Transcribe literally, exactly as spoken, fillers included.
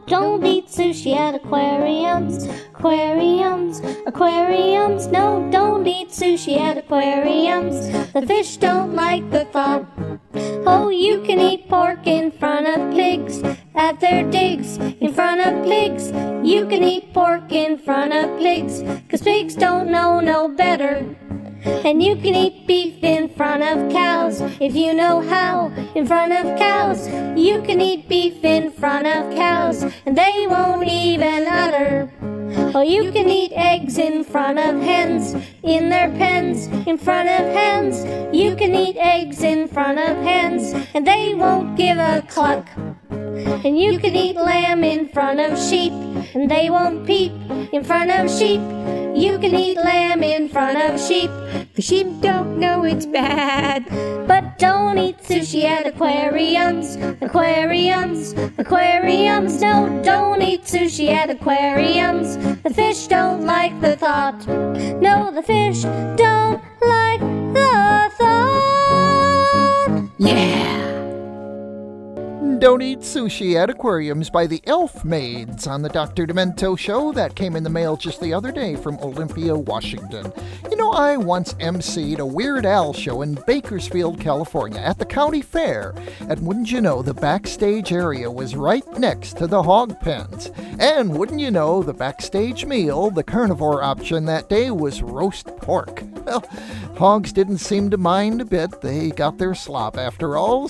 don't eat sushi at aquariums. Aquariums, aquariums, no, don't eat sushi at aquariums. The fish don't like the thought. Oh, you can eat pork in front of pigs at their digs. In front of pigs, you can eat pork in front of pigs, 'cause pigs don't know no better. And you can eat beef in front of cows, if you know how. In front of cows, you can eat beef in front of cows, and they won't even utter. Oh, you can eat eggs in front of hens, in their pens. In front of hens, you can eat eggs in front of hens, and they won't give a cluck. And you can eat lamb in front of sheep, and they won't peep. In front of sheep, you can eat lamb in front of sheep. The sheep don't know it's bad. But don't eat sushi at aquariums. Aquariums, aquariums, no, don't eat sushi at aquariums. The fish don't like the thought. No, the fish don't like the thought. Yeah! Don't Eat Sushi at Aquariums by the Elf Maids on the Doctor Demento Show. That came in the mail just the other day from Olympia, Washington. You know, I once emceed a Weird Al show in Bakersfield, California at the county fair. And wouldn't you know, the backstage area was right next to the hog pens. And wouldn't you know, the backstage meal, the carnivore option that day, was roast pork. Well, hogs didn't seem to mind a bit. They got their slop after all.